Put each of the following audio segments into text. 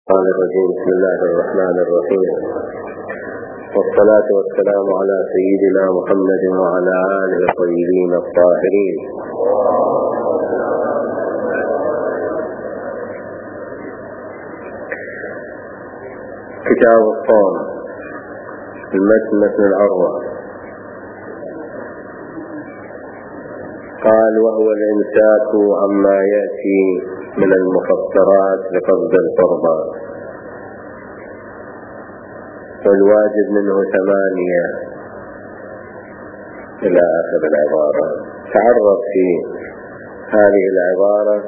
بسم الله الرحمن الرحيم، والصلاة والسلام على سيدنا محمد وعلى آله الطيبين الطاهرين. كتاب الصوم، المتن العروة. قال: وهو الإمساك عما يأتي من المفطرات لقصد القربى، والواجب منه 8 إلى آخر العبارة. تعرض في هذه العبارة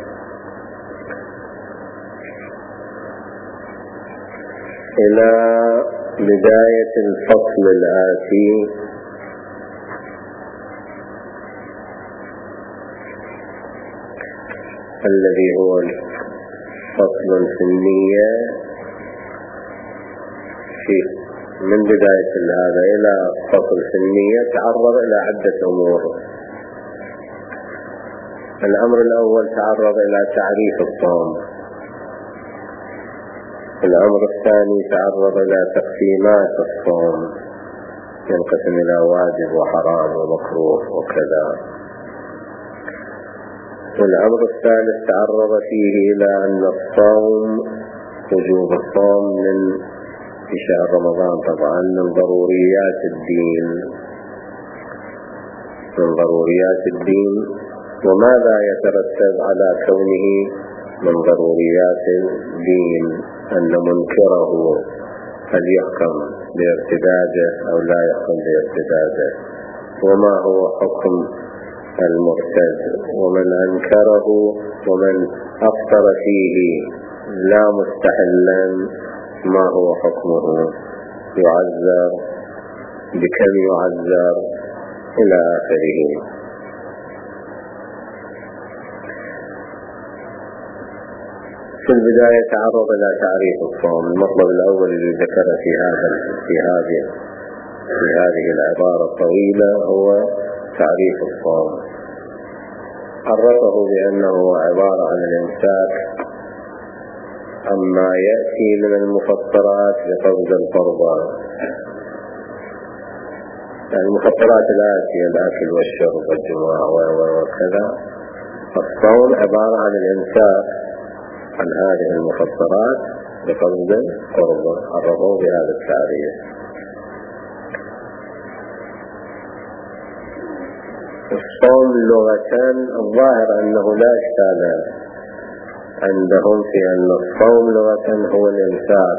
إلى بداية الفصل الآتي، الذي هو فصل في النية. من بداية هذا إلى فصل في النية تعرض إلى عدة أمور. الأمر الأول تعرض إلى تعريف الصوم. الأمر الثاني تعرض إلى تقسيمات الصوم، ينقسم إلى واجب وحرام ومكروه وكذا. والأمر الثالث تعرض فيه إلى أن الصوم، وجوب الصوم في شهر رمضان طبعا من ضروريات الدين، وماذا يترتب على كونه من ضروريات الدين؟ أن منكره هل يحكم بارتداده أو لا يحكم بارتداده، وما هو حكم المرتد، ومن أنكره ومن أفطر فيه لا مستحلا ما هو حكمه، يعذر بكم يعذر إلى آخره. في البداية تعرض إلى تعريف الصوم. المطلب الأول الذي ذكر في هذه العبارة الطويلة هو تعريف الصوم. عرفه بأنه عبارة عن الإمساك عما يأتي من المفطرات لقصد القربى. المفطرات الآتية: الأكل والشرب والجماع وكذا. الصوم عبارة عن الإمساك عن هذه المفطرات لقصد القربى. عرفه بهذا التعريف. الصوم لغة الظاهر أنه لا إشكال عندهم في أن الصوم لغة هو الإمساك،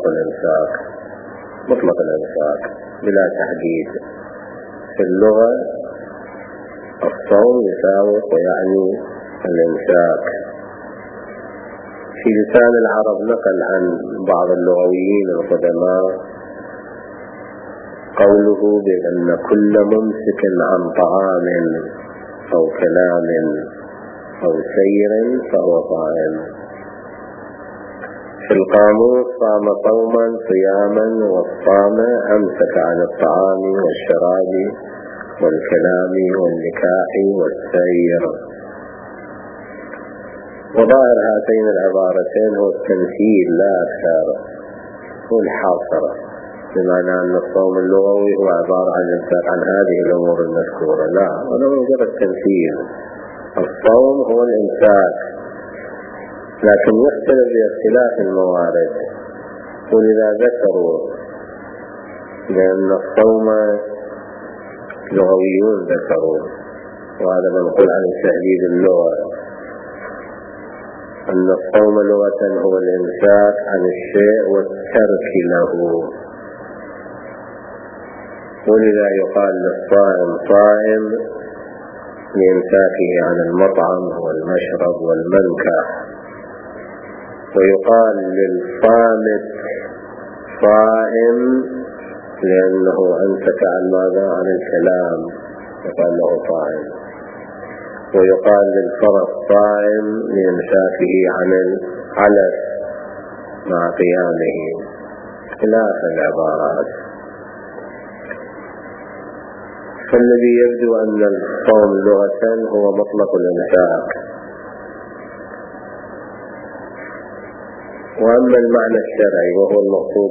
مطلق الإمساك بلا تحديد. في اللغة الصوم يساوي ويعني الإمساك. في لسان العرب نقل عن بعض اللغويين القدماء قوله بأن كل ممسك عن طعام أو كلام أو سير فهو صائم. في القاموس: صام صوما صياما، والصام أمسك عن الطعام والشراب والكلام والنكاح والسير. وظاهر هاتين العبارتين هو التمثيل لا أكثر، هو الحاصرة، بمعنى أن الصوم اللغوي هو عبارة عن الإمساك عن هذه الأمور المذكورة. لا، هذا مجرد تمثيل. الصوم هو الإمساك، لكن يختلف باختلاف الموارد. ولذا ذكروا لأن الصوم لغويون ذكروا، وهذا منقول عن تهذيب اللغة، أن الصوم لغة هو الإمساك عن الشيء والترك له. ولذا يقال للصائم صائم لإمساكه عن المطعم والمشرب والمنكح، ويقال للصامت صائم لأنه أمسك عن ماذا؟ عن الكلام، يقال له صائم. ويقال للفرس صائم لإمساكه عن العلف مع قيامه، إلى آخر العبارات. فالذي يبدو أن الصوم لغة هو مطلق الإمساك، وأما المعنى الشرعي وهو المقصود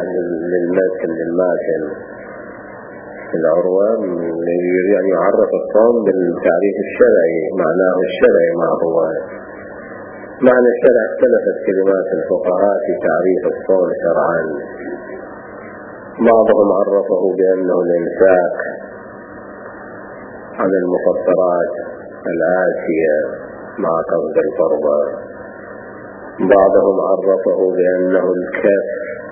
للماتن العروة يريد أن يعرف الصوم بالتعريف الشرعي، معناه الشرعي ما هو معنى الشرع. اختلفت كلمات الفقهاء في تعريف الصوم شرعا. بعضهم عرفه بأنه الإمساك عن المفطرات الآتية مع قصد الفرض، بعضهم عرفه بأنه الكف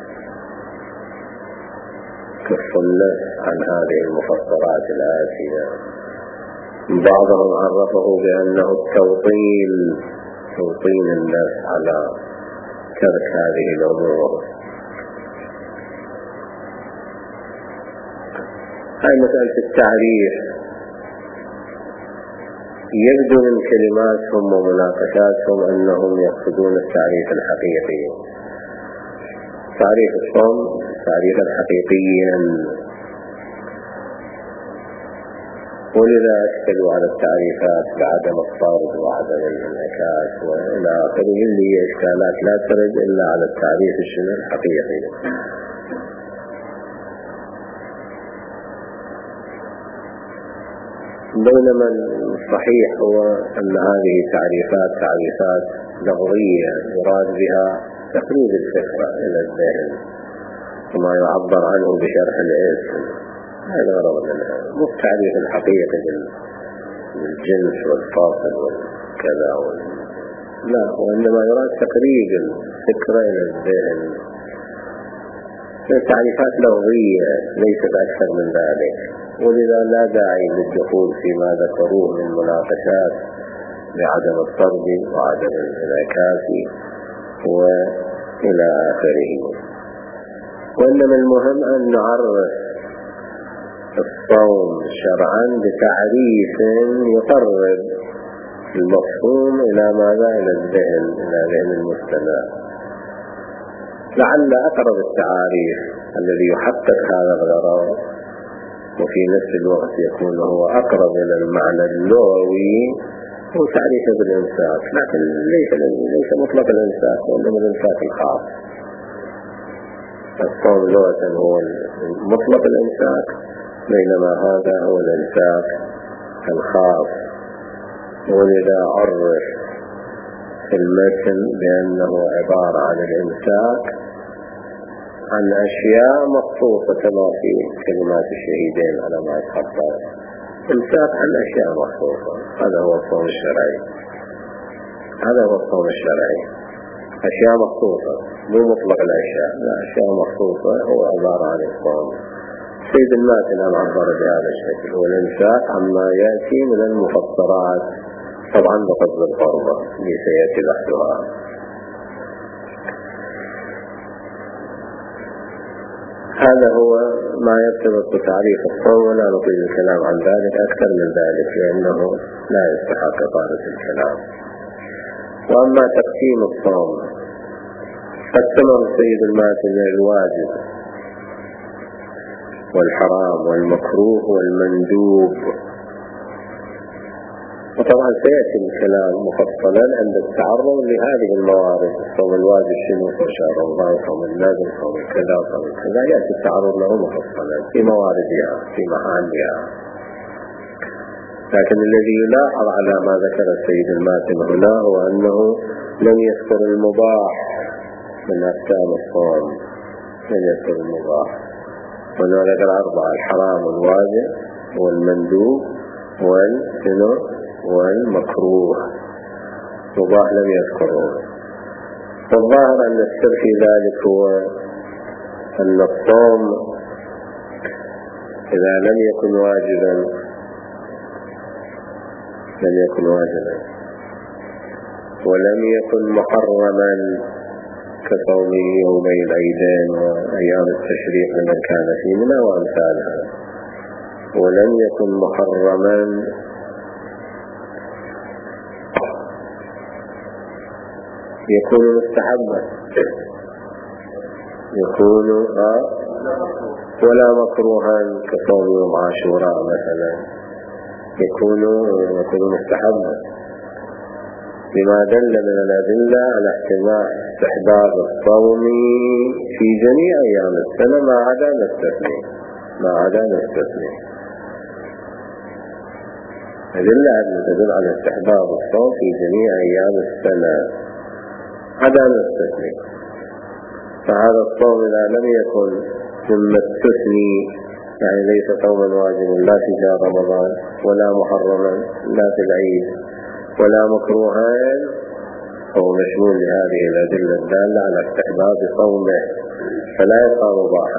النفس عن هذه المفطرات الآتية، بعضهم عرفه بأنه توطين النفس على ترك هذه الأمور. هاي مسألة التعريف يبدو من كلماتهم ومناقشاتهم أنهم يقصدون التعريف الحقيقي، تعريف الصوم تعريفا حقيقيا، ولذا أشكلوا على التعريفات بعدم الطرد وعدم الانعكاس وإلى آخره، اللي هي إشكالات لا ترد إلا على التعريف الحقيقي. بينما الصحيح هو أن هذه تعريفات لغوية يراد بها تقريب الفكرة إلى الذهن وما يعبر عنه بشرح الاسم، هذا غرض منها، مو التعريف الحقيقي بالجنس والفاصل والكذا لا، وإنما يراد تقريب الفكرة إلى الذهن. تعريفات لغوية ليست أكثر من ذلك، ولذا لا داعي للدخول فيما ذكروه من مناقشات بعدم الطرد وعدم الانعكاس وإلى آخره. وإنما المهم أن نعرف الصوم شرعا بتعريف يقرب المفهوم إلى ماذا؟ إلى الذهن، إلى ذهن المستمع. لعل أقرب التعاريف الذي يحقق هذا الغرض وفي نفس الوقت يكون هو أقرب إلى المعنى اللغوي هو تعريفه بالإمساك، لكن ليس مطلق الإمساك، وإنما الإمساك الخاص. الصوم لغة هو مطلق الإمساك، بينما هذا هو الإمساك الخاص. ولذا عرف في المتن بأنه عبارة عن الإمساك عن أشياء مخصوصة كما في كلمات الشهيدين على ما يتخطى، إمساك عن أشياء مخصوصة. هذا هو الصوم الشرعي، هذا هو الصوم الشرعي، أشياء مخصوصة، مو مطلق الأشياء، لا، أشياء مخصوصة هو عبارة عن الصوم. سيد الماتن عبر بهذا الشكل، والإمساك عما يأتي من المفطرات، طبعا بقصد الفرض اللي سيأتي بحثها. هذا هو ما يرتبط بتعريف الصوم، ولا نطيل الكلام عن ذلك أكثر من ذلك لأنه لا يستحق طالب الكلام. وأما تقسيم الصوم قسمه السيد الماتن الواجب والحرام والمكروه والمندوب، وطبعا سيأتي الكلام مفصلا عند التعرض لهذه الموارد. صوم الواجب شنو؟ شهر رمضان، صوم النازل، صوم كذا، صوم كذا، يأتي التعرض له مفصلا في مواردها في محلها. لكن الذي يلاحظ على ما ذكر السيد الماتن هنا هو أنه لم يذكر المباح من أحكام الصوم، لم يذكر المباح، وأنه ذكر 4: الحرام والواجب والمندوب والمكروه. مباح لم يذكره. والظاهر أن السر في ذلك هو أن الصوم إذا لم يكن واجبا ولم يكن محرما كصوم يومي العيدين وأيام التشريق لمن كان في منى وأمثالها، ولم يكن محرما يكون مستحبا، يكون ولا مكروها كصوم يوم عاشوراء مثلا، يكون مستحبا. لما دل من الأدلة على احتمال استحباب الصوم في جميع أيام السنة ما عدا نستثني أدلة تدل على استحباب الصوم في جميع أيام السنة عدا نستثني. فهذا الصوم إذا لم يكن مما استثني يعني ليس صوما واجبا لا في شهر رمضان ولا محرما لا في العيد ولا مكروها فهو مشمول لهذه الأدلة الدالة على استحباب صومه فلا يبقى مباحا.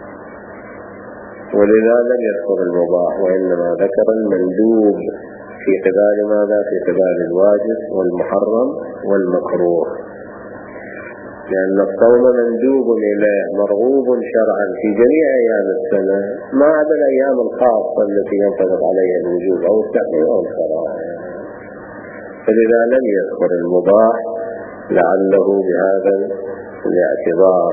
ولذا لم يذكر المباح وإنما ذكر المندوب في قبال ماذا؟ في قبال الواجب والمحرم والمكروه، لأن الصوم مندوب إليه مرغوب شرعا في جميع أيام السنة ما عدا الأيام الخاصة التي ينطبق عليها الوجوب أو التحريم أو الكراهة. فلذا لم يذكر المباح لعله بهذا الاعتبار.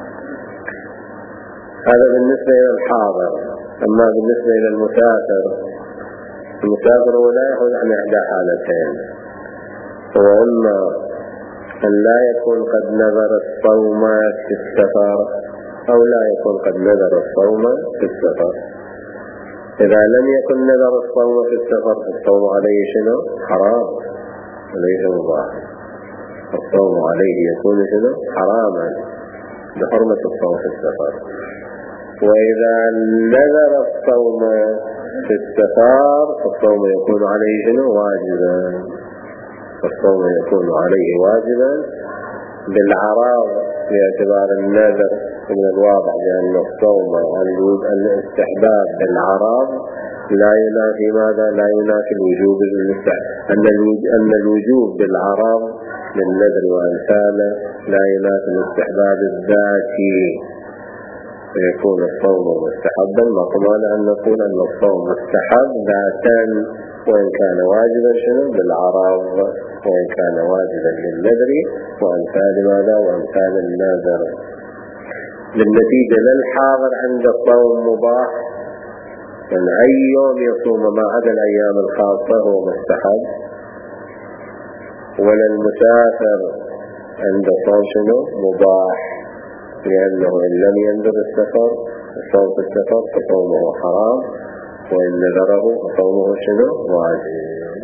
هذا بالنسبة إلى الحاضر. أما بالنسبة إلى المسافر هو لا يخرج عن إحدى حالتين، هو إما أن لا يكون قد نذر الصوم في السفر أو لا يكون قد نذر الصوم في السفر. إذا لم يكن نذر الصوم في السفر فالصوم عليه شنو؟ حرام وليس مباح. الصوم عليه يكون شنو؟ حراما بحرمة الصوم في السفر. وإذا نذر الصوم في السفر فالصوم يكون عليه شنو؟ واجبا. الصوم يكون عليه واجبا بالعراض باعتبار النذر. من الواضح بأن الصوم الاستحباب بالعراض لا ينافي ماذا؟ لا ينافي الوجوب أن الوجوب بالعراض للنذر وأمثاله لا ينافي الاستحباب الذاتي، فيكون الصوم مستحبا مقبول أن نقول أن الصوم مستحب ذاتا وإن كان واجبا شنو؟ بالعراض، وإن كان واجبا للنذر وأمثال ماذا؟ وأمثال النذر. بالنتيجة للحاضر عند الصوم مباح، من أي يوم يصوم ما عدا الأيام الخاصة هو مستحب، وللمسافر عند الصوم شنو؟ مباح، لأنه إن لم ينذر السفر الصوم في السفر فصومه حرام، وإن نذره فصومه شنو؟ واجب.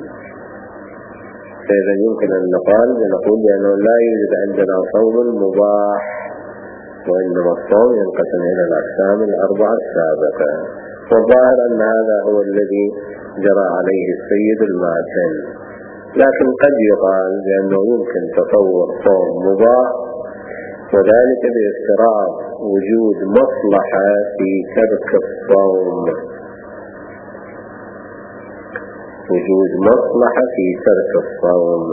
فإذا يمكن أن نقول بأنه لا يوجد عندنا صوم مباح، وإنما الصوم ينقسم إلى الأقسام الأربعة السابقة. والظاهر أن هذا هو الذي جرى عليه السيد المعتن، لكن قد يقال بأنه يمكن تصور صوم مباح وذلك بافتراض وجود مصلحة في ترك الصوم، وجود مصلحة في ترك الصوم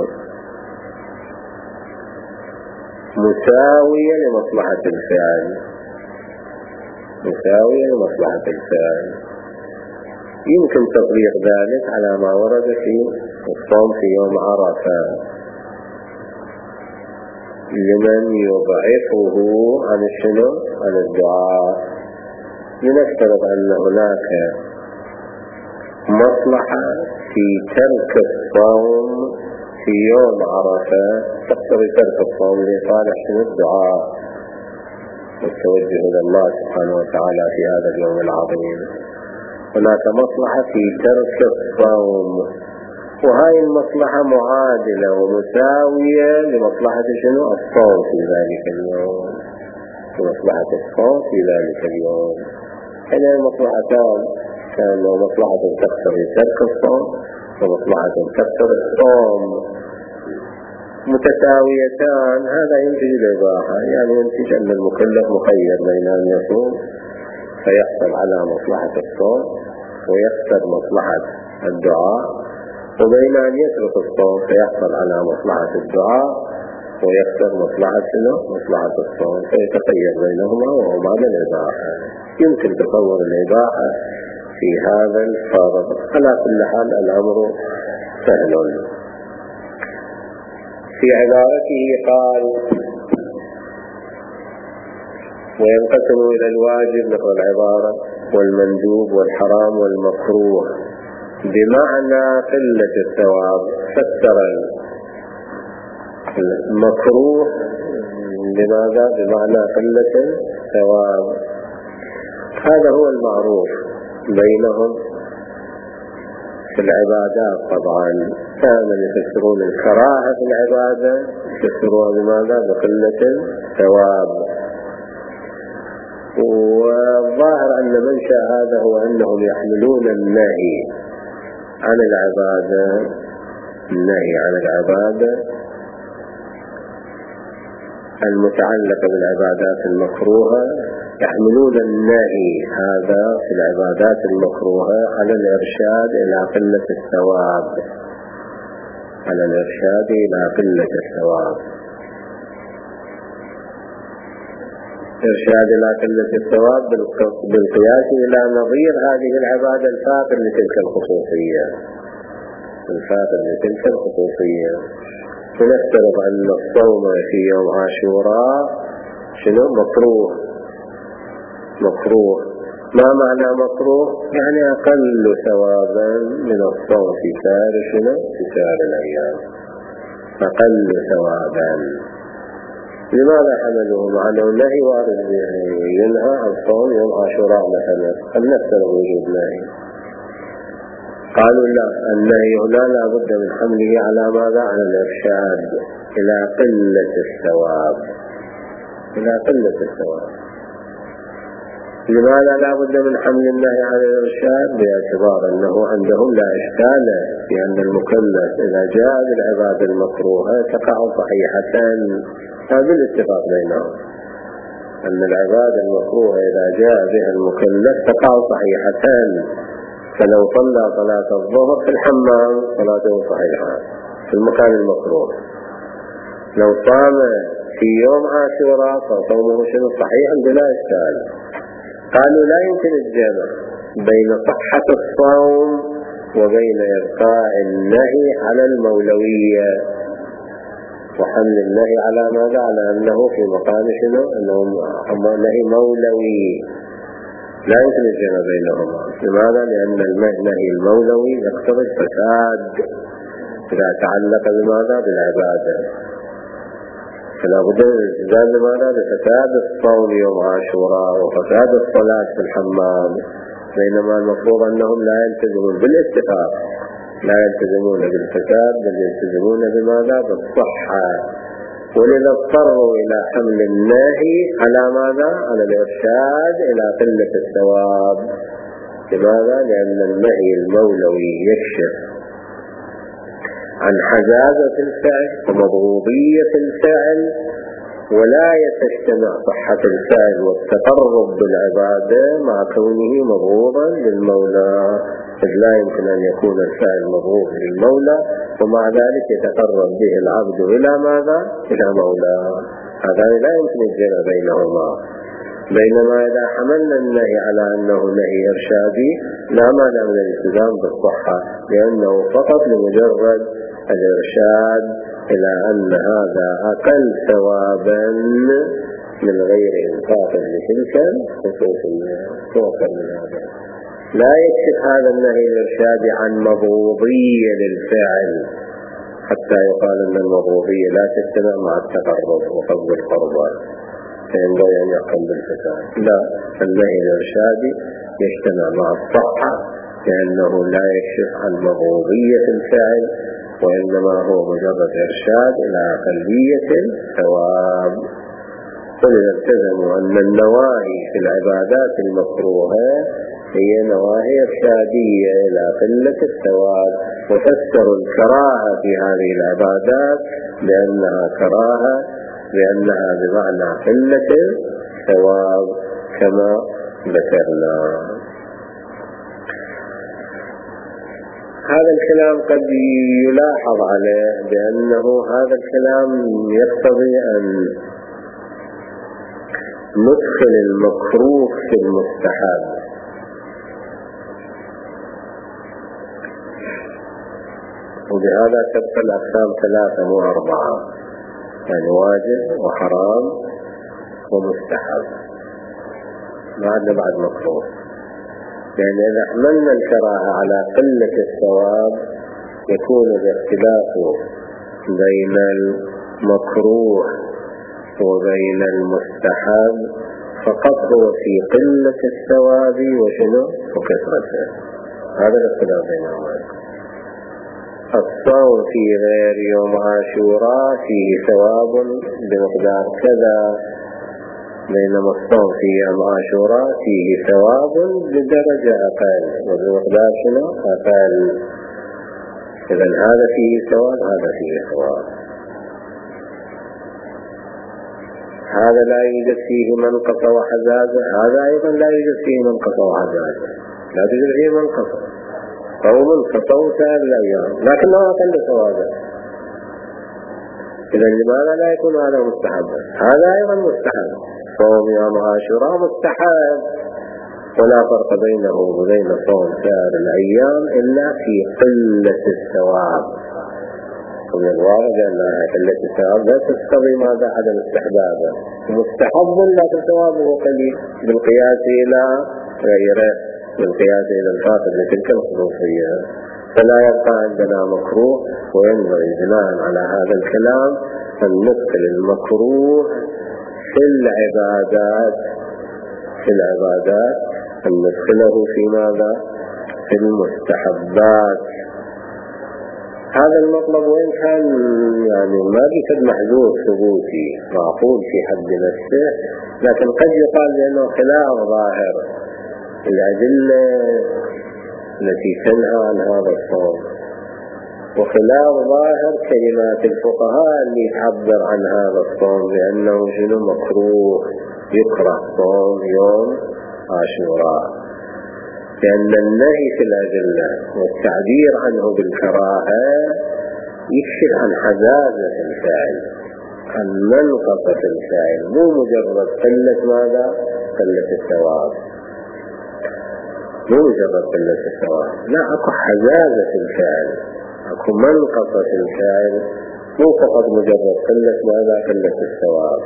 مساوية لمصلحة الفعل، يمكن تطبيق ذلك على ما ورد في الصوم في يوم عرفة لمن يضعفه عن الشنو؟ عن الدعاء. لنفترض أن هناك مصلحة في ترك الصوم في يوم عرفة تقتضي ترك الصوم لصالح شنو؟ الدعاء والتوجه إلى الله سبحانه وتعالى في هذا اليوم العظيم. هناك مصلحة في ترك الصوم، وهذه المصلحة معادلة ومساوية لمصلحة شنو؟ الصوم في ذلك اليوم، لمصلحة الصوم في ذلك اليوم. هذه المصلحتان كان مصلحة تقتضي ترك الصوم ومصلحة تقتضي الصوم متساويتان. هذا ينتج الإباحة، يعني ينتج أن المكلف مخير بين أن يصوم فيحصل على مصلحة الصوم ويخسر مصلحة الدعاء، وبين أن يترك الصوم فيحصل على مصلحة الدعاء ويخسر مصلحة الصوم، فيتخير بينهما وهو معنى الإباحة. يمكن تصور الإباحة في هذا الفرض. على كل حال الأمر سهل. في عبارته قال وينقسم إلى الواجب مثل العبارة والمندوب والحرام والمكروه بمعنى قلة الثواب. فسر مكروه لماذا؟ بمعنى قلة الثواب. هذا هو المعروف بينهم في العبادات. طبعا كانوا يفسرون الكراهة في العبادة يفسروها بماذا؟ بقلة الثواب. والظاهر أن منشأ هذا هو أنهم يحملون النهي عن العبادة المتعلقة بالعبادات المكروهة، يحملون النهي هذا في العبادات المكروهة على الإرشاد إلى قلة الثواب، إرشاد إلى قلة الثواب بالقياس إلى نظير هذه العبادة الفاقد لتلك الخصوصية. ونفترض أن الصوم في يوم عاشوراء مكروه. ما معنى مكروه؟ يعني أقل ثوابا من الصوم في سائر الأيام، أقل ثوابا. لماذا حملوه على النهي؟ وارد ينهى عن صوم يوم عاشوراء مثلا، هل نفترض وجود نهي؟ قالوا لا، النهي هنا لا بد من حمله على ماذا؟ على الإرشاد إلى قلة الثواب. لماذا لا بد من حمل النهي على الإرشاد؟ باعتبار أنه عندهم لا إشكال في أن المكلف إذا جاء بالعبادة المكروهة تقع صحيحة. هذا بالاتفاق بينهم أن العبادة المكروهة إذا جاء بها المكلف تقع صحيحة. فلو صلى صلاة الظهر في الحمام صلاته صحيحة في المكان المكروه، لو صام في يوم عاشوراء فصومه صحيح بلا إشكال. قالوا لا يمكن الجمع بين صحة الصوم وبين إبقاء النهي على المولوية وحمل النهي على ماذا؟ على أنه في مقام أنه نهي مولوي. لا يمكن الجمع بينهما. لماذا؟ لأن النهي المولوي يقتضي الفساد إذا تعلق بماذا؟ بالعبادة. فلا بد من الالتزام لماذا؟ بفساد الصوم يوم عاشوراء وفساد الصلاة في الحمام، بينما المفروض أنهم لا يلتزمون بالاتفاق، لا يلتزمون بالفساد بل يلتزمون بماذا؟ بالصحة. ولذا اضطروا إلى حمل النهي على ماذا؟ على الإرشاد إلى قلة الثواب. لماذا؟ لأن النهي المولوي يكشف عن حجازة الفعل ومضغوطية الفعل، ولا يتجتمع صحة الفعل والتقرب بالعبادة مع كونه مضغوطا للمولى، إذ لا يمكن أن يكون الفعل مضغوط للمولى ومع ذلك يتقرب به العبد إلى ماذا؟ إلى مولاه. هذا لا يمكن الجمع بينهما. بينما إذا حملنا النهي على أنه نهي إرشادي لا مانع من الالتزام بالصحة، لأنه فقط لمجرد الإرشاد إلى أن هذا أقل ثوابا من غير إنفاق لتلك الخصوصية. توقع من هذا لا يكشف هذا النهي الإرشادي عن مضغوطية للفعل حتى يقال أن المضغوطية لا تجتمع مع التقرب وقصد القربان فينبغي أن يقوم بالفساد. لا، النهي الإرشادي يجتمع مع الصحة لأنه لا يكشف عن مضغوطية الفعل وإنما هو مجرد إرشاد إلى أقلية الثواب. ولذا التزموا أن النواهي في العبادات المكروهة هي نواهي إرشادية إلى قلة الثواب، وفسروا الكراهة في هذه العبادات بأنها كراهة لأنها بمعنى قلة الثواب كما ذكرنا. هذا الكلام قد يلاحظ عليه بأنه هذا الكلام يقتضي أن ندخل المكروه في المستحب، وبهذا تبقى الأقسام 3 مو 4، يعني واجب وحرام ومستحب، ما عندنا بعد مكروه. لأن إذا حملنا الكراهة على قلة الثواب يكون الاختلاف بين مكروه وبين المستحب فقط هو في قلة الثواب وشنو وكثرته. هذا الاختلاف بينهما. الصوم في غير يوم عاشوراء فيه ثواب بمقدار كذا، بينما الصوم في يوم عاشوراء فيه ثواب بدرجة أقل وبمقدار شنو أقل. إذن هذا فيه ثواب، هذا فيه ثواب. هذا لا يوجد فيه منقصة وحزازة، هذا أيضا لا يوجد فيه منقصة وحزازة، لا توجد فيه منقصة. صوم كصوم سائر الأيام لكنه أقل ثوابا. إذا لماذا لا يكون هذا مستحبا؟ هذا أيضا مستحب. صوم يوم عاشوراء مستحب، ولا فرق بينه وبين صوم سائر الأيام إلا في قلة الثواب. ومن الواضح أنها قلة الثواب لا تقتضي ماذا عدم استحبابه، مستحب لكن ثوابه قليل بالقياس إلى غيره، بالقياس إلى الفاقد لتلك الخصوصية. فلا يبقى عندنا مكروه، وينبغي بناء على هذا الكلام أن ندخل المكروه في العبادات، أن ندخله في ماذا؟ في المستحبات. هذا المطلب وإن كان يعني ما بيكون محذور ثبوتي معقول في حد نفسه، لكن قد يقال بأنه خلاف ظاهر الأدلة التي تنهى عن هذا الصوم، وخلاف ظاهر كلمات الفقهاء اللي تعبر عن هذا الصوم بأنه شنو مكروه، يكره صوم يوم عاشوراء، لأن النهي في الأدلة والتعبير عنه بالكراهة يكشف عن حزازة الفاعل، عن منقصة الفاعل، مو مجرد قلة ماذا؟ قلة الثواب، مو مجرد قلة الثواب، لا، أكو حزازة الفاعل، أكو منقصة الفاعل، مو فقط مجرد قلة ماذا؟ قلة الثواب.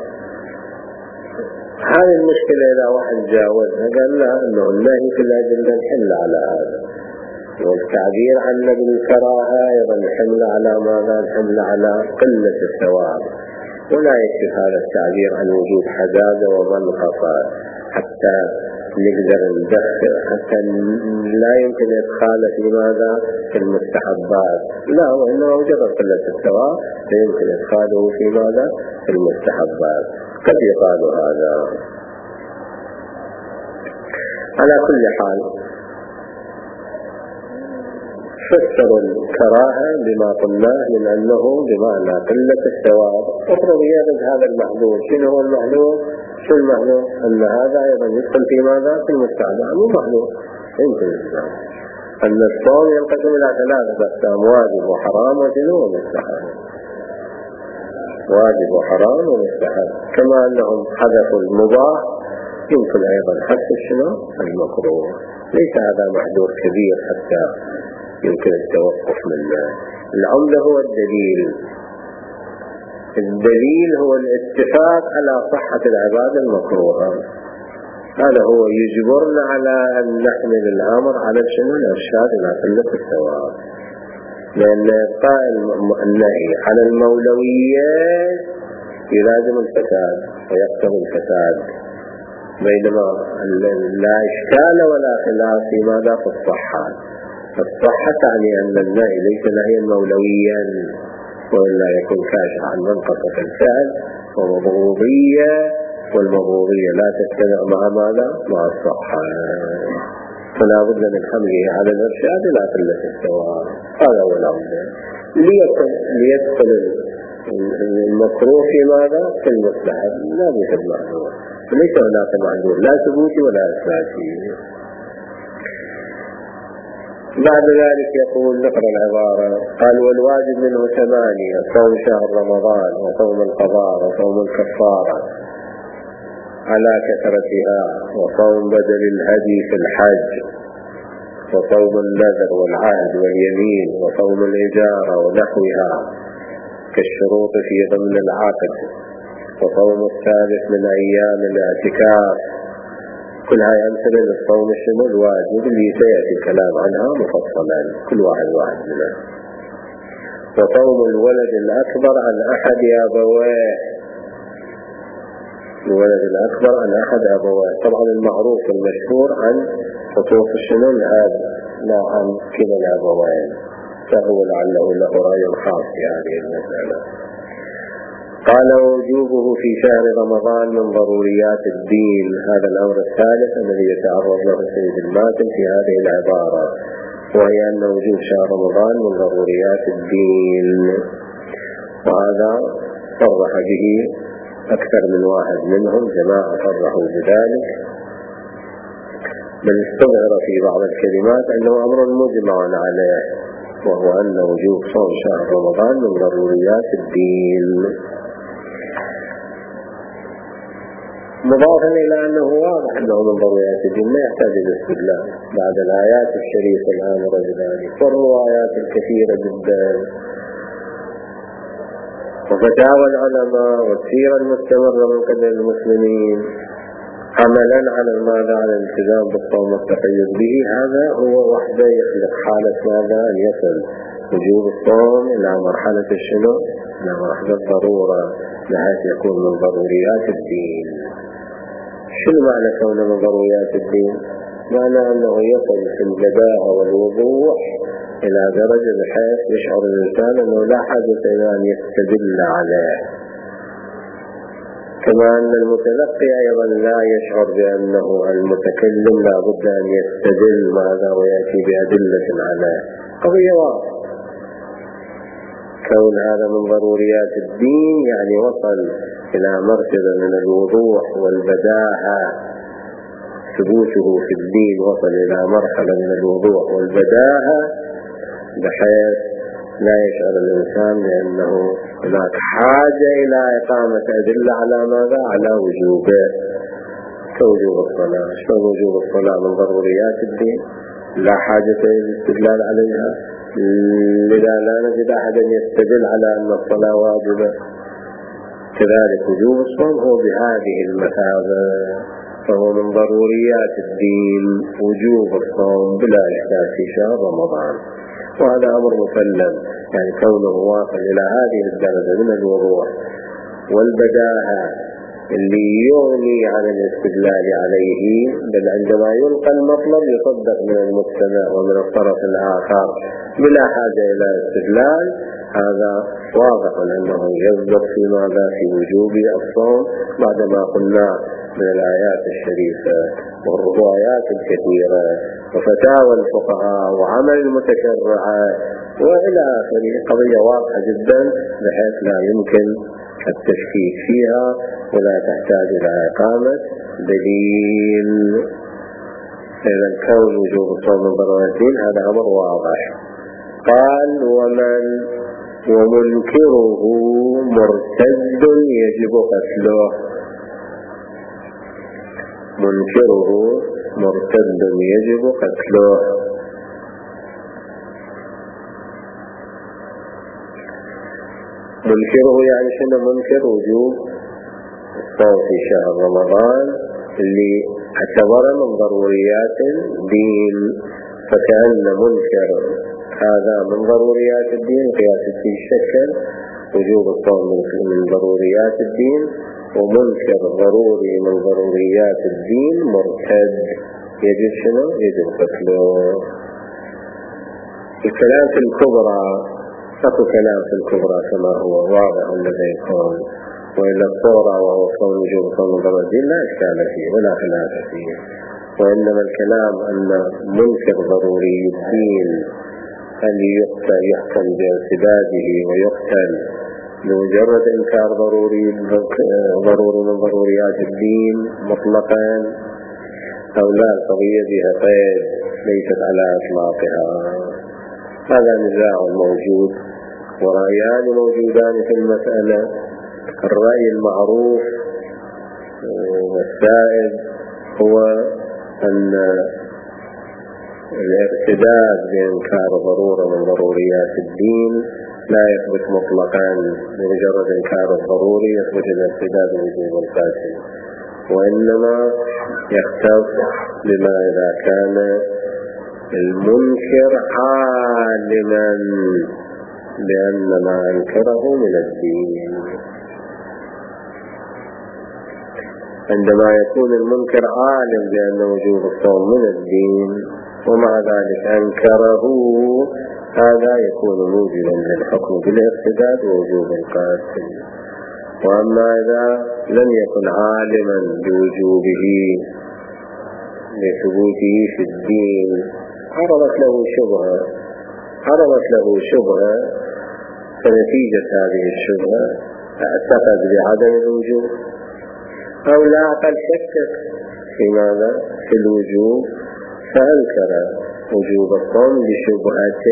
هذه المشكلة إذا واحد جاوزها قال لا أنه النهي في الأدلة يحل على هذا، والتعبير عنه بالكراهة أيضا يحل على ماذا؟ يحل على قلة الثواب، ولا يكشف هذا التعبير عن وجود حزازة ومنقصة حتى نقدر ندخل، حتى لا يمكن إدخاله في ماذا؟ في المستحبات، لا، وإنما مجرد قلة الثواب فيمكن إدخاله في ماذا؟ في المستحبات. قد يقال هذا. على كل حال فسر الكراهة بما قلناه من أنه بمعنى قلة الثواب. افرض يرد هذا المحذور، شنو هو المحذور؟ شو المحذور؟ أن هذا أيضا يدخل في ماذا؟ في المستحبات، مو محذور، يمكن الإسلام أن الصوم ينقسم إلى ثلاثة أقسام: واجب وحرام وشنو ومستحب. واجب وحرام ومستحب، كما أنهم حذفوا المباح يمكن أيضا حذف شنو؟ المكروه. ليس هذا محذور كبير حتى يمكن التوقف منه. العمدة هو الدليل، الدليل هو الاتفاق على صحة العبادة المكروهة، هذا هو يجبرنا على أن نحمل الأمر على شنو؟ الإرشاد إلى قلة الثواب، لأن إبقاء النهي على المولوية يلازم الفساد ويقتضي الفساد، بينما لا إشكال ولا خلاف في ماذا؟ في الصحة. الصحة تعني أن النهي ليس نهيا مولويا، وإلا يكون كاشف عن منقصة الفعل ومضروبية، والمضروبية لا تجتمع مع ماذا؟ مع الصحة، فلا بد من حمله على الإرشاد إلى قلة الثواب. هذا هو الأمر، ليدخل المكروه في ماذا؟ في المستحب، لا يوجد معذور، ليس هناك معذور لا ثبوتي ولا إثباتي. بعد ذلك يقول نقرأ العبارة، قال: والواجب منه 8: صوم شهر رمضان، وصوم القضاء، وصوم الكفارة على كثرتها، وصوم بدل الهدي في الحج، وصوم النذر والعهد واليمين، وصوم الإجارة ونحوها كالشروط في ضمن العقد، وصوم الثالث من أيام الاعتكاف. كل هاي أمثلة للصوم الشنو؟ الواجب، اللي سيأتي الكلام عنها مفصلا كل واحد منها. وصوم الولد الأكبر عن أحد أبويه، الولد الأكبر عن أحد أبويه. طبعا المعروف المشهور عن خطوط الشنون هذا، لا عن كلا الأبوين، فهو لعله له رأي خاص في هذه المسألة. قال ووجوبه في شهر رمضان من ضروريات الدين. هذا الأمر الثالث الذي يتعرض له السيد الماتن في هذه العبارة، وهي أن وجوب شهر رمضان من ضروريات الدين، وهذا صرح به أكثر من واحد منهم، جماعة صرحوا بذلك، بل استظهر في بعض الكلمات أنه أمر مجمع عليه، وهو أن وجوب صوم شهر رمضان من ضروريات الدين، مضافا إلى أنه واضح أنه من ضروريات الدين، ما يحتاج إلى استدلال بعد الآيات الشريفة الآمرة بذلك والروايات الكثيرة جدا وفتاوى العلماء والسيرة المستمرة من قبل المسلمين عملا على ماذا؟ على الالتزام بالصوم والتقيد به. هذا هو وحده يخلق حالة ماذا؟ أن يصل وجوب الصوم إلى مرحلة الشنو؟ إلى مرحلة الضرورة، بحيث يكون من ضروريات الدين. شنو معنى كونه من ضروريات الدين؟ معنى أنه يصل في البداهة والوضوح إلى درجة بحيث يشعر الإنسان أنه لا حاجة إلى أن يستدل عليه، كما أن المتلقي أيضا لا يشعر بأنه المتكلم لا بد أن يستدل ماذا ويأتي بأدلة عليه. قضية واضحة. كون هذا من ضروريات الدين يعني وصل إلى مرتبة من الوضوح والبداهة، ثبوته في الدين وصل إلى مرحلة من الوضوح والبداهة بحيث لا يشعر الإنسان بأنه هناك حاجة إلى إقامة أدلة على ماذا؟ على وجوبه، كوجوب الصلاة. شو وجوب الصلاة من ضروريات الدين؟ لا حاجة إلى الاستدلال عليها، لذا لا نجد أحدا يستدل على أن الصلاة واجبة. كذلك وجوب الصوم هو بهذه المثابة، فهو من ضروريات الدين وجوب الصوم بلا إحداث في شهر رمضان، وهذا أمر مسلم، يعني كونه واصل إلى هذه الدرجة من الوضوح والبداهة اللي يغني عن الاستدلال عليه، بل عندما يلقى المطلب يصدق من المستمع ومن الطرف الآخر بلا حاجة إلى استدلال. هذا واضح أنه يصدق في ماذا؟ في وجوب الصوم بعدما قلنا من الآيات الشريفة والروايات الكثيرة وفتاوى الفقهاء وعمل المتشرعات وإلى آخره. قضية واضحة جدا بحيث لا يمكن التشكيك فيها ولا تحتاج إلى إقامة دليل. إذا كون وجوب الصوم من ضروريات الدين هذا أمر واضح. قال ومنكره مرتد يجب قتله. منكره مرتد يجب قتله. منكره يعني شنو؟ منكر وجوب الصوم في شهر رمضان اللي اعتبره من ضروريات الدين، فكأن منكر هذا من ضروريات الدين قياس في الشكل وجوب الصوم من ضروريات الدين، ومنكر ضروري من ضروريات الدين مرتد يجب شنو؟ يجب قتله. الكلام في الكبرى أكو كلام في الكبرى كما هو واضح لديكم، وإلا الصورة وهو صوم وجوب صوم ضروري الدين لا إشكال فيه ولا خلاف فيه، وإنما الكلام أن منكر ضروري الدين أن يحكم بانسداده ويقتل لمجرد إنكار ضروري من ضروريات الدين مطلقا أو لا، القضية بها قيد ليست على إطلاقها. هذا نزاع موجود ورأيان موجودان في المسألة. الرأي المعروف والسائد هو أن الارتداد بإنكار ضرورة من ضروريات الدين لا يثبت مطلقا، بمجرد إنكار الضروري يثبت الارتداد وجوب القتل، وإنما يختص بما إذا كان المنكر عالما بأن ما أنكره من الدين. عندما يكون المنكر عالم بأن وجوب الصوم من الدين ومع ذلك أنكره، هذا يكون موجبا للحكم بالارتداد ووجوب القتل. وأما إذا لم يكن عالما بوجوبه لثبوته في الدين، عرضت له شبهة، فنتيجة هذه الشبهة اعتقد بعدم الوجوب، أو لا أقل شكك في ماذا؟ في الوجوب، فأنكر وجوب الصوم بشبهة.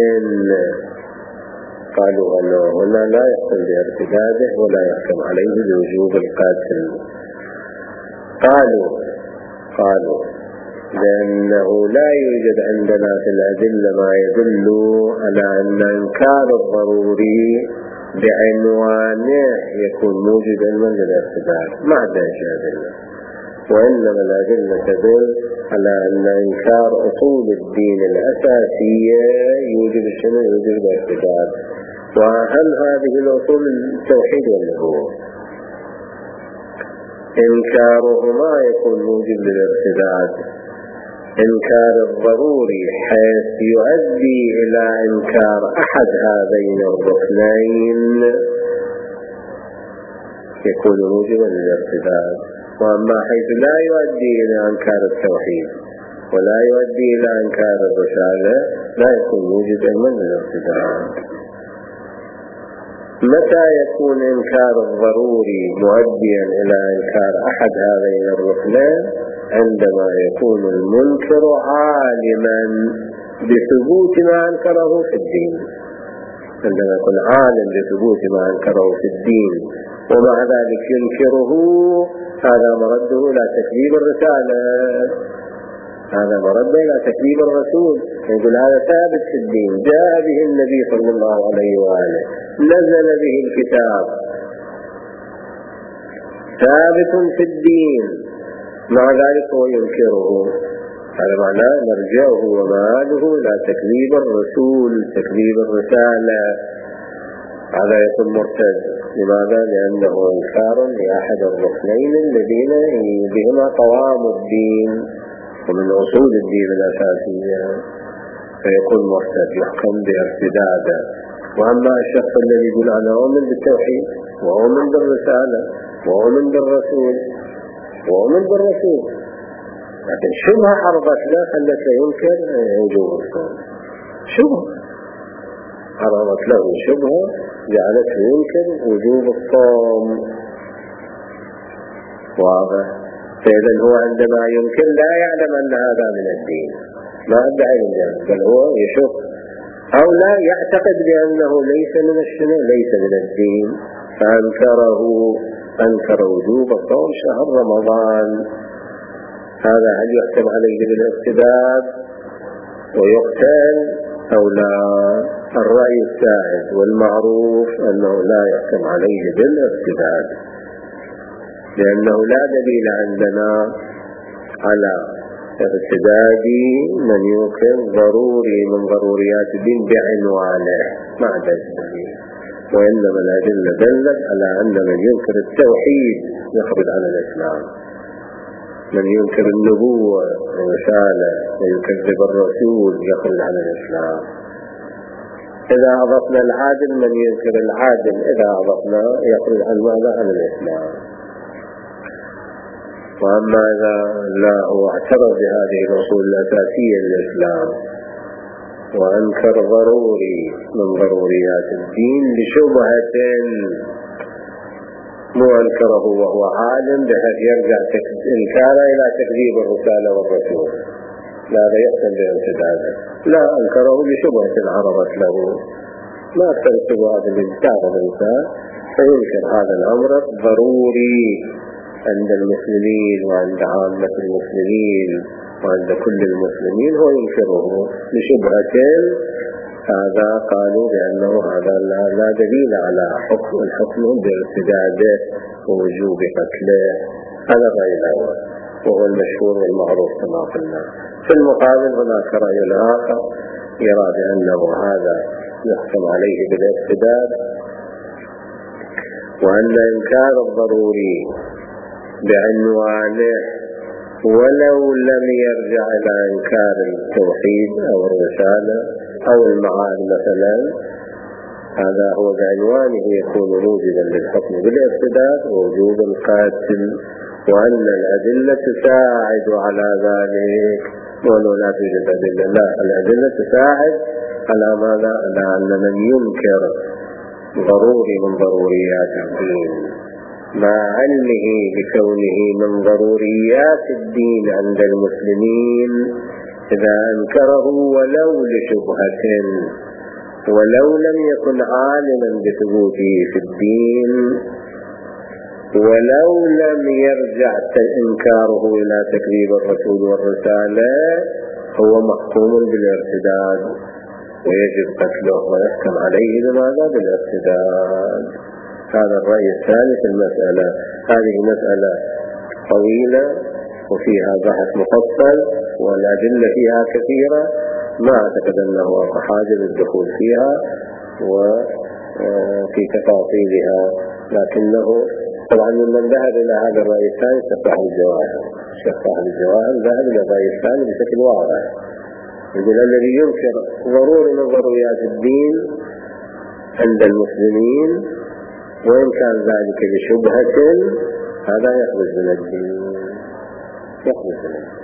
قالوا أنه هنا لا يحكم بارتداده ولا يحكم عليه بوجوب القتل. قالوا لأنه لا يوجد عندنا في الأدلة ما يدل على أن إنكار الضروري بعنوانه يكون موجبا من الارتداد، ما عندنا شيء أدلة، وإنما الأدلة تدل على أن إنكار أصول الدين الأساسية يوجب الارتداد. وأهم هذه الأصول التوحيد والنبوة، إنكارهما يكون موجب للارتداد. إنكار الضروري حيث يؤدي إلى إنكار أحد هذين الركنين يكون موجبا للارتداد. وأما حيث لا يؤدي إلى إنكار التوحيد ولا يؤدي إلى إنكار الرسالة لا يكون موجبا من الارتداد. متى يكون إنكار الضروري مؤديا إلى إنكار أحد هذين الركنين؟ عندما يكون المنكر عالما بثبوت ما أنكره في الدين. عندما يكون عالم بثبوت ما أنكره في الدين ومع ذلك ينكره، هذا مرده إلى تكذيب الرسالة، هذا مرده إلى تكذيب الرسول. يقول هذا ثابت في الدين، جاء به النبي صلى الله عليه وآله، نزل به الكتاب، ثابت في الدين، مع ذلك هو ينكره. هذا معناه مرجعه ومآله إلى تكذيب الرسول، تكذيب الرسالة. هذا يكون مرتد. لماذا؟ لأنه إنكار لأحد الركنين الذين بهما قوام الدين ومن أصول الدين الأساسية، فيكون مرتد يحكم بارتداده. وأما الشخص الذي يقول أنا أؤمن بالتوحيد وأؤمن بالرسالة وأؤمن بالرسول لكن شبهة عرضت له خلته ينكر وجوب الصوم، شبهة عرضت له شبهة جعلته ينكر وجوب الصوم. واضح؟ فإذا هو عندما ينكر لا يعلم أن هذا من الدين، ما عنده علم ذلك، بل هو يشك أو لا يعتقد بأنه ليس من الدين، فأنكر وجوب الصوم شهر رمضان. هذا هل يحكم عليه بالارتداد ويقتل أو لا؟ الرأي السائد والمعروف أنه لا يحكم عليه بالارتداد، لأنه لا دليل عندنا على ارتداد من ينكر ضروري من ضروريات الدين بعنوانه، ما عندنا دليل. وإنما الأدلة دلت على أن من ينكر التوحيد يخرج عن الإسلام، من ينكر النبوة والرسالة ويكذب الرسول يخرج عن الإسلام. إذا أضفنا العادل من ينكر العادل، إذا أضفنا يخرج عن ماذا؟ عن الإسلام. وأما إذا لا هو اعترض بهذه الأصول الأساسية للإسلام وأنكر ضروري من ضروريات الدين بشبهة، مو أنكره وهو عالم بحيث يرجع إنكاره إلى تكذيب الرسالة والرسول، لا يحسن بارتداده، لا أنكره بشبهة عرضت له، ما أكثر الشبهات اللي تعرض الإنسان فينكر هذا الأمر ضروري عند المسلمين وعند عامة المسلمين وعند كل المسلمين، هو ينكره بشبهة. هذا قالوا بأنه هذا لا دليل على الحكم بارتداده ووجوب قتله. هذا الرأي الأول وهو المشهور والمعروف كما قلنا. في المقابل هناك رأي آخر يرى بأنه هذا يحكم عليه بالارتداد، وأن إنكار الضروري بعنوانه ولو لم يرجع إلى إنكار التوحيد أو الرسالة أو المعاد مثلا، هذا هو بعنوانه يكون موجبا للحكم بالارتداد ووجوب القتل، وأن الأدلة تساعد على ذلك ولو لا توجد أدلة. لا، الأدلة تساعد على ماذا؟ على أن من ينكر ضروري من ضروريات الدين مع علمه بكونه من ضروريات الدين عند المسلمين، إذا أنكره ولو لشبهة ولو لم يكن عالما بثبوته في الدين ولو لم يرجع إنكاره إلى تكذيب الرسول والرسالة، هو محكوم بالارتداد ويجب قتله ويحكم عليه بماذا؟ بالارتداد. هذا الرأي الثاني في المسألة. هذه مسألة طويلة وفيها بحث مفصل والأدلة فيها كثيرة، ما أعتقد أنه حاجة للدخول فيها وفي تفاصيلها، لكنه طبعا من ذهب إلى هذا الرأي الثاني شيخ صاحب الجواهر ذهب إلى الرأي الثاني بشكل واضح، يقول الذي ينكر ضروري من ضروريات الدين عند المسلمين وإن كان ذلك لشبهة هذا يخرج من الدين، يخرج من الدين.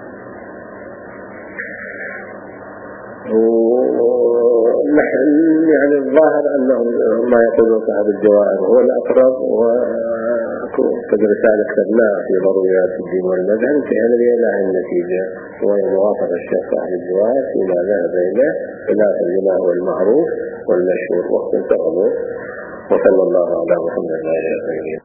يعني الظاهر أنه ما يقول صاحب الجواهر هو الأقرب، وقد رسالة كتبناها في ضروريات الدين والمذهب انتهينا بها إلى النتيجة، وهي موافقة الشيخ صاحب الجواهر فيما ذهب إليه خلافا لما هو المعروف والمشهور وقت انتقلوا. وصلى الله على محمد وعلى آله وصحبه.